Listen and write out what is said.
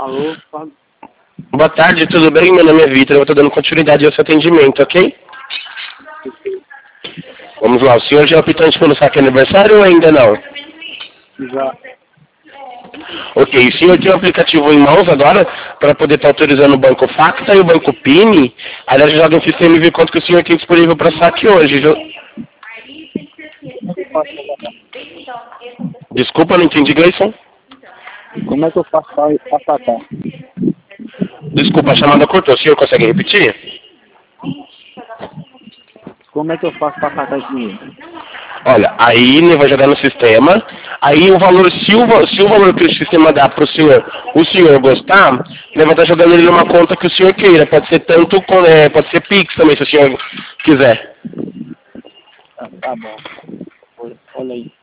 Alô, fala. Boa tarde, tudo bem? Meu nome é Vitor, eu estou dando continuidade ao seu atendimento, ok? Vamos lá, o senhor já optou pelo saque aniversário ou ainda não? Já. Ok, o senhor tem o aplicativo em mãos agora para poder estar autorizando o Banco Facta e o Banco Pini. Aliás, joga no sistema e vê quanto que o senhor tem disponível para saque hoje. Desculpa, não entendi, Gleison. Como é que eu faço para sacar? Desculpa, a chamada cortou. O senhor consegue repetir? Como é que eu faço para sacar esse dinheiro? Olha, aí ele vai jogar no sistema, aí o valor, se o valor que o sistema dá para o senhor gostar, ele vai estar jogando ele numa conta que o senhor queira. Pode ser tanto, pode ser Pix também, se o senhor quiser. Tá bom. Olha aí.